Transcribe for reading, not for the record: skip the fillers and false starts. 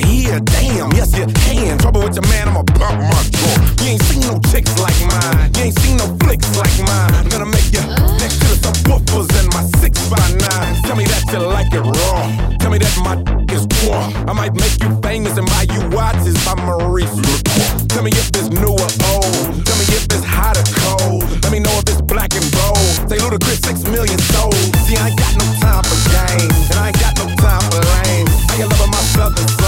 here, damn, yes you can. Trouble with your man, I'ma pump my trunk. You ain't seen no chicks like mine, you ain't seen no flicks like mine. I'm gonna make you next to the subwoofers in my 6x9. Tell me that you like it raw, tell me that my is raw. I might make you famous and buy you watches by Maurice Lacroix. Tell me if it's new or old, tell me if it's hot or cold. Let me know if it's black and gold. Say Ludacris 6 million sold. See, I ain't got no time for games, and I ain't got no time for lame. I ain't loving my southern